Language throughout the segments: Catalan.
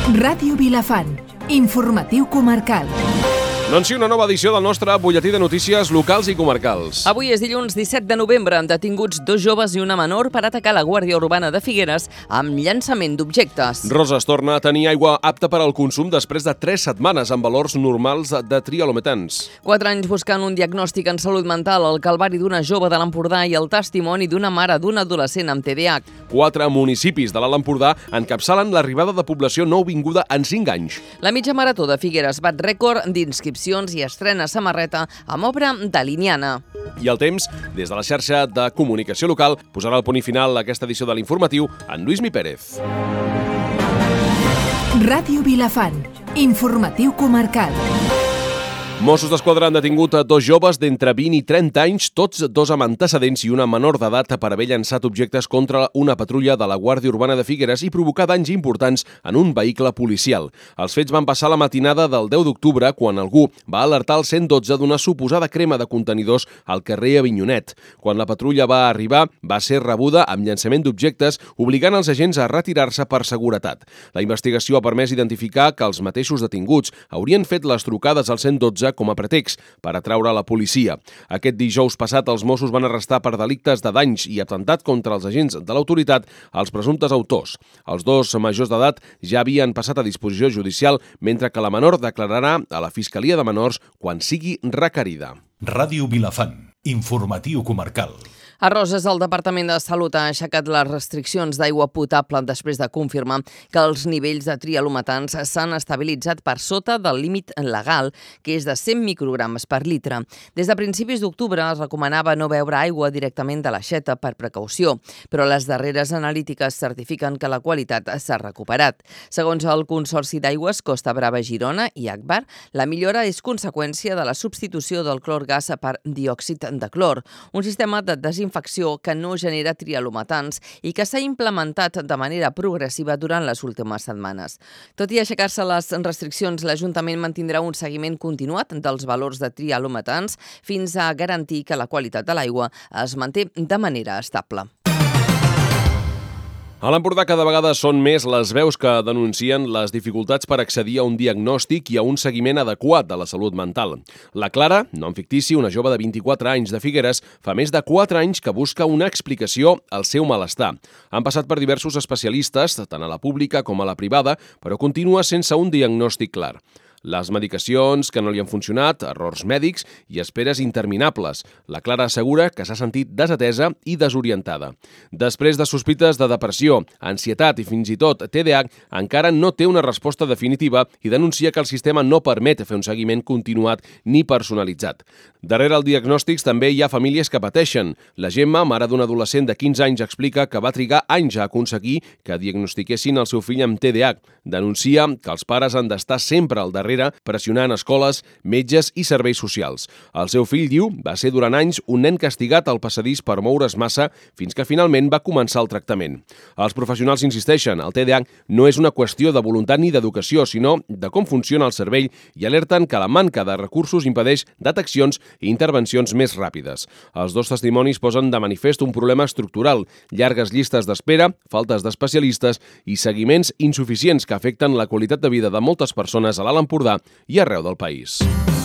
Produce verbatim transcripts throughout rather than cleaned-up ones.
Ràdio Vilafant, informatiu comarcal. Doncs sí, una nova edició del nostre butlletí de notícies locals i comarcals. Avui és dilluns disset de novembre. Han detinguts dos joves i una menor per atacar la Guàrdia Urbana de Figueres amb llançament d'objectes. Roses torna a tenir aigua apta per al consum després de tres setmanes amb valors normals de trialometans. Quatre anys buscant un diagnòstic en salut mental, el calvari d'una jove de l'Empordà i el testimoni d'una mare d'un adolescent amb T D A H. Quatre municipis de l'Alt Empordà encapçalen l'arribada de població nouvinguda en cinc anys. La mitja marató de Figueres bat rècord d'inscripcions i estrena samarreta amb obra de Liniana. I el temps, des de la xarxa de comunicació local, posarà el punt i final a aquesta edició de l'informatiu en Lluís Mi Pérez. Ràdio Vilafant, informatiu comarcal. Mossos d'Esquadra han detingut a dos joves d'entre vint i trenta anys, tots dos amb antecedents i una menor d'edat per haver llançat objectes contra una patrulla de la Guàrdia Urbana de Figueres i provocar danys importants en un vehicle policial. Els fets van passar la matinada del deu d'octubre, quan algú va alertar el cent dotze d'una suposada crema de contenidors al carrer Avinyonet. Quan la patrulla va arribar, va ser rebuda amb llançament d'objectes, obligant els agents a retirar-se per seguretat. La investigació ha permès identificar que els mateixos detinguts haurien fet les trucades al cent dotze com a pretext per atraure la policia. Aquest dijous passat, els Mossos van arrestar per delictes de danys i atemptat contra els agents de l'autoritat els presumptes autors. Els dos majors d'edat ja havien passat a disposició judicial, mentre que la menor declararà a la Fiscalia de Menors quan sigui requerida. Ràdio Vilafant, informatiu comarcal. A Roses, el Departament de Salut ha aixecat les restriccions d'aigua potable després de confirmar que els nivells de trialometans s'han estabilitzat per sota del límit legal, que és de cent microgrames per litre. Des de principis d'octubre es recomanava no beure aigua directament de l'aixeta per precaució, però les darreres analítiques certifiquen que la qualitat s'ha recuperat. Segons el Consorci d'Aigües Costa Brava Girona i Agbar, la millora és conseqüència de la substitució del clor gas per diòxid de clor, un sistema de desinfecció infecció que no genera trialometans i que s'ha implementat de manera progressiva durant les últimes setmanes. Tot i aixecar-se les restriccions, l'Ajuntament mantindrà un seguiment continuat dels valors de trialometans fins a garantir que la qualitat de l'aigua es manté de manera estable. A l'Empordà cada vegada són més les veus que denuncien les dificultats per accedir a un diagnòstic i a un seguiment adequat de la salut mental. La Clara, nom fictici, una jove de vint-i-quatre anys de Figueres, fa més de quatre anys que busca una explicació al seu malestar. Han passat per diversos especialistes, tant a la pública com a la privada, però continua sense un diagnòstic clar. Les medicacions que no li han funcionat, errors mèdics i esperes interminables. La Clara assegura que s'ha sentit desatesa i desorientada. Després de sospites de depressió, ansietat i fins i tot T D A H, encara no té una resposta definitiva i denuncia que el sistema no permet fer un seguiment continuat ni personalitzat. Darrere els diagnòstics també hi ha famílies que pateixen. La Gemma, mare d'un adolescent de quinze anys, explica que va trigar anys a aconseguir que diagnostiquessin el seu fill amb T D A H. Denuncia que els pares han d'estar sempre al darrere pressionant escoles, metges i serveis socials. El seu fill, diu, va ser durant anys un nen castigat al passadís per moure's massa fins que finalment va començar el tractament. Els professionals insisteixen, el T D A H no és una qüestió de voluntat ni d'educació, sinó de com funciona el cervell i alerten que la manca de recursos impedeix deteccions i intervencions més ràpides. Els dos testimonis posen de manifest un problema estructural, llargues llistes d'espera, faltes d'especialistes i seguiments insuficients que afecten la qualitat de vida de moltes persones a l'Alt Empordà i arreu del país.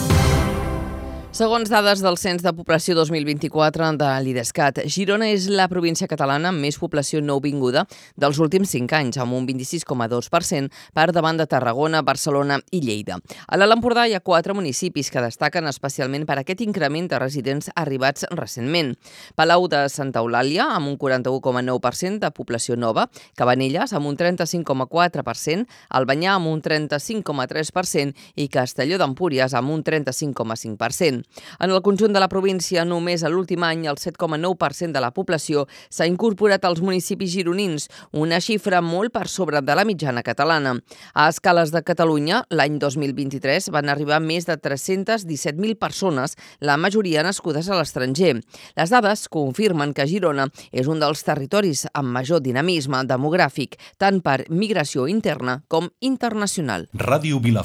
Segons dades del Cens de Població dos mil vint-i-quatre de l'Idescat, Girona és la província catalana amb més població nouvinguda dels últims cinc anys, amb un vint-i-sis coma dos per cent per davant de Tarragona, Barcelona i Lleida. A l'Alt Empordà hi ha quatre municipis que destaquen especialment per aquest increment de residents arribats recentment. Palau de Santa Eulàlia, amb un quaranta-u coma nou per cent de població nova, Cabanelles, amb un trenta-cinc coma quatre per cent, Albanyà, amb un trenta-cinc coma tres per cent i Castelló d'Empúries, amb un trenta-cinc coma cinc per cent. En el conjunt de la província, només a l'últim any el set coma nou per cent de la població s'ha incorporat als municipis gironins, una xifra molt per sobre de la mitjana catalana. A escales de Catalunya, l'any dos mil vint-i-tres van arribar més de tres-cents disset mil persones, la majoria nascudes a l'estranger. Les dades confirmen que Girona és un dels territoris amb major dinamisme demogràfic, tant per migració interna com internacional. Ràdio Vilafant,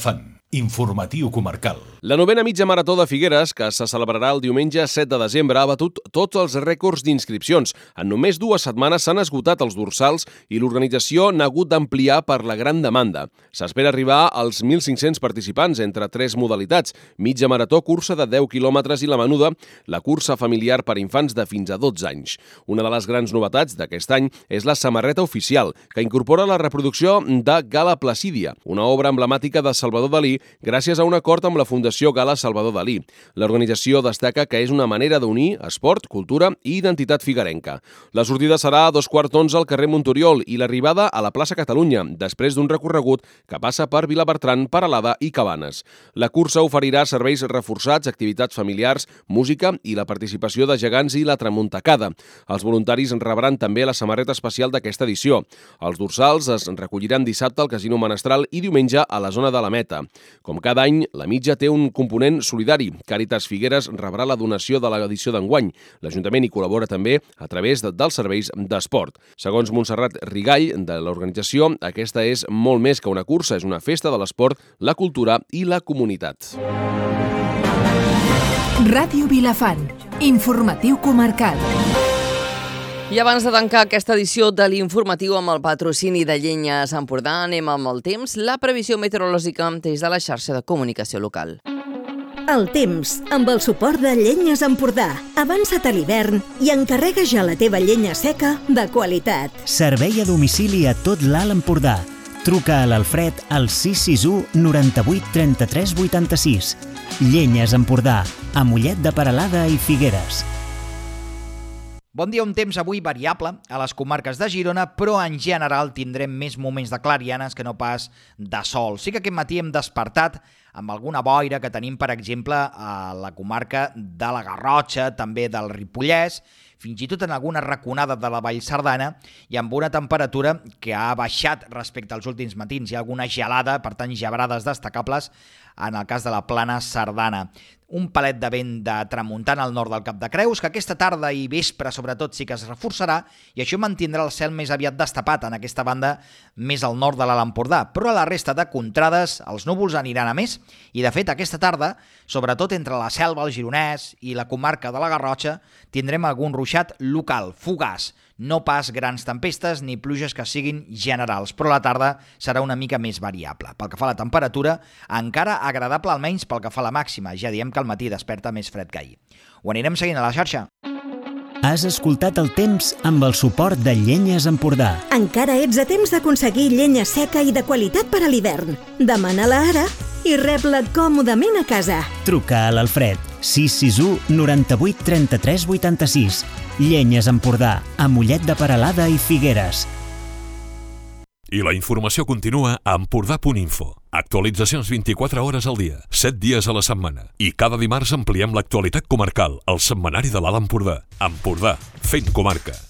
Informatiu comarcal. La novena mitja marató de Figueres, que se celebrarà el diumenge set de desembre, ha batut tots els rècords d'inscripcions. En només dues setmanes s'han esgotat els dorsals i l'organització n'ha hagut d'ampliar per la gran demanda. S'espera arribar als mil cinc-cents participants entre tres modalitats: mitja marató, cursa de deu quilòmetres i la menuda, la cursa familiar per infants de fins a dotze anys. Una de les grans novetats d'aquest any és la samarreta oficial, que incorpora la reproducció de Gala Placídia, una obra emblemàtica de Salvador Dalí, gràcies a un acord amb la Fundació Gala Salvador Dalí. L'organització destaca que és una manera d'unir esport, cultura i identitat figuerenca. La sortida serà a dos quarts d'onze al carrer Montoriol i l'arribada a la plaça Catalunya, després d'un recorregut que passa per Vilabertran, Peralada i Cabanes. La cursa oferirà serveis reforçats, activitats familiars, música i la participació de gegants i la tramuntacada. Els voluntaris rebran també la samarreta especial d'aquesta edició. Els dorsals es recolliran dissabte al Casino Menestral i diumenge a la zona de la meta. Com cada any, la mitja té un component solidari. Càritas Figueres rebrà la donació de l'edició d'enguany. L'Ajuntament hi col·labora també a través de, dels serveis d'esport. Segons Montserrat Rigall, de l'organització, aquesta és molt més que una cursa, és una festa de l'esport, la cultura i la comunitat. Ràdio Vilafant, informatiu comarcal. I abans de tancar aquesta edició de l'informatiu amb el patrocini de Llenyes Empordà, anem amb el temps, la previsió meteorològica des de la xarxa de comunicació local. El temps, amb el suport de Llenyes Empordà. Avança't a l'hivern i encarrega ja la teva llenya seca de qualitat. Servei a domicili a tot l'Alt Empordà. Truca a l'Alfred al sis sis u noranta-vuit trenta-tres vuitanta-sis. Llenyes Empordà, a Mollet de Peralada i Figueres. Bon dia, un temps avui variable a les comarques de Girona, però en general tindrem més moments de clarianes que no pas de sol. Sí que aquest matí hem despertat amb alguna boira que tenim, per exemple, a la comarca de la Garrotxa, també del Ripollès, fins i tot en alguna raconada de la Vall Cerdana, i amb una temperatura que ha baixat respecte als últims matins. Hi ha alguna gelada, per tant, gebrades destacables en el cas de la Plana Cerdana. Un palet de vent de tramuntana al nord del Cap de Creus, que aquesta tarda i vespre, sobretot, sí que es reforçarà, i això mantindrà el cel més aviat destapat en aquesta banda més al nord de l'Alt Empordà. Però a la resta de contrades, els núvols aniran a més, i de fet, aquesta tarda, sobretot entre la Selva, el Gironès i la comarca de la Garrotxa, tindrem algun ruixat local, fugaç. No pas grans tempestes ni pluges que siguin generals, però la tarda serà una mica més variable. Pel que fa a la temperatura, encara agradable almenys pel que fa a la màxima. Ja diem que al matí desperta més fred que ahir. Ho anirem seguint a la xarxa. Has escoltat el temps amb el suport de Llenyes Empordà. Encara ets a temps d'aconseguir llenya seca i de qualitat per a l'hivern. Demana-la ara i rep-la còmodament a casa. Truca a l'Alfred sis sis u noranta-vuit trenta-tres vuitanta-sis. Llenyes Empordà, a Mollet de Peralada i Figueres. I la informació continua a empordà punt info. Actualitzacions vint-i-quatre hores al dia, set dies a la setmana. I cada dimarts ampliem l'actualitat comarcal, al setmanari de l'Alt Empordà. Empordà, fent comarca.